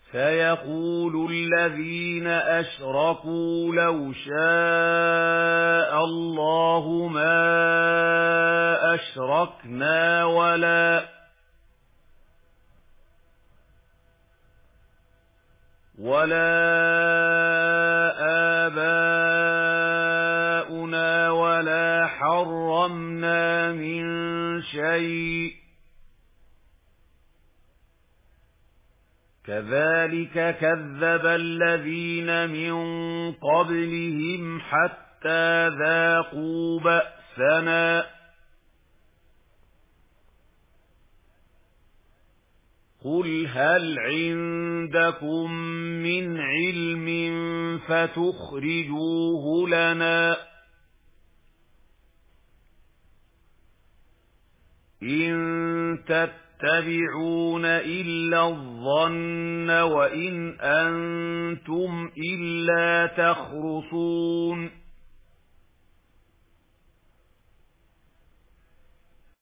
سيقول الذين أشركوا لو شاء الله ما أشركنا ولا آباؤنا ولا حرمنا من شيء كذلك كذب الذين من قبلهم حتى ذاقوا بأسنا قل هل عندكم من علم فتخرجوه لنا إن تتبعون إلا الظن وإن أنتم إلا تخرصون